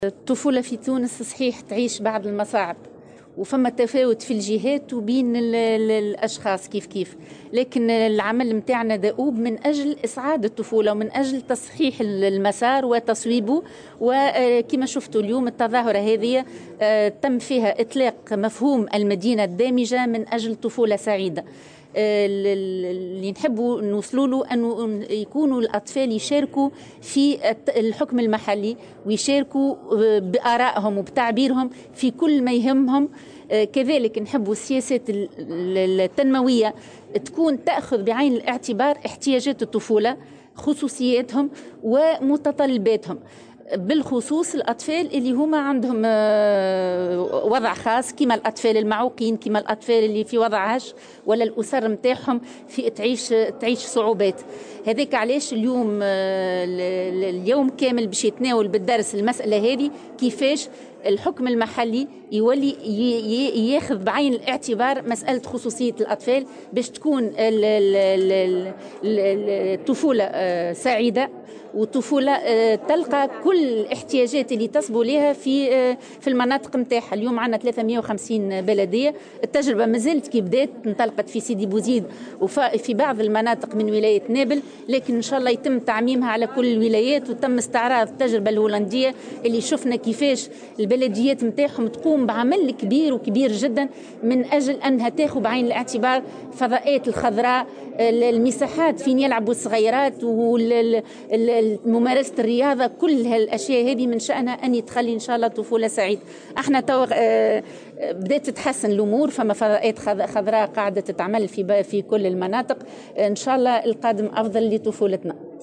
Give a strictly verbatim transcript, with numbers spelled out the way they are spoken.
الطفولة في تونس صحيح تعيش بعض المصاعب، وفما تفاوت في الجهات وبين ال ال الأشخاص كيف كيف، لكن العمل متاعنا دؤوب من أجل إسعاد الطفولة ومن أجل تصحيح المسار وتصويبه. وكما شفتوا اليوم التظاهرة هذه تم فيها إطلاق مفهوم المدينة الدامجة من أجل طفولة سعيدة. اللي نحبوا نوصلوا له أنه يكونوا الأطفال يشاركوا في الحكم المحلي ويشاركوا بآرائهم وبتعبيرهم في كل ما يهمهم. كذلك نحبوا السياسات التنموية تكون تأخذ بعين الاعتبار احتياجات الطفولة، خصوصياتهم ومتطلباتهم، بالخصوص الأطفال اللي هما عندهم وضع خاص، كما الأطفال المعوقين، كما الأطفال اللي في وضع هش، ولا الأسر متاعهم في تعيش تعيش صعوبات. هذاك علاش اليوم اليوم كامل باش يتناول بالدرس المسألة هذه، كيفاش الحكم المحلي يولي ياخذ بعين الاعتبار مسألة خصوصية الأطفال باش تكون الطفولة سعيدة، وطفولة تلقى كل الاحتياجات اللي تصبوا لها في في المناطق نتاعها. اليوم عندنا ثلاثمئة وخمسين بلدية، التجربة مازالت كي بدات، انطلقت في سيدي بوزيد وفي بعض المناطق من ولاية نابل، لكن إن شاء الله يتم تعميمها على كل الولايات، وتم استعراض التجربة الهولندية اللي شفنا كيفاش البلديات نتاعهم تقوم بعمل كبير وكبير جدا من أجل أنها تاخذ بعين الاعتبار الفضاءات الخضراء، المساحات فين يلعبوا الصغيرات، وممارسة الرياضة. كل هالأشياء هذه من شأنها أن تخلي إن شاء الله طفولة سعيدة. احنا تو بدأت تتحسن الأمور، فما فضاءات خضراء قاعدة تتعمل في في كل المناطق. إن شاء الله القادم أفضل لطفولتنا.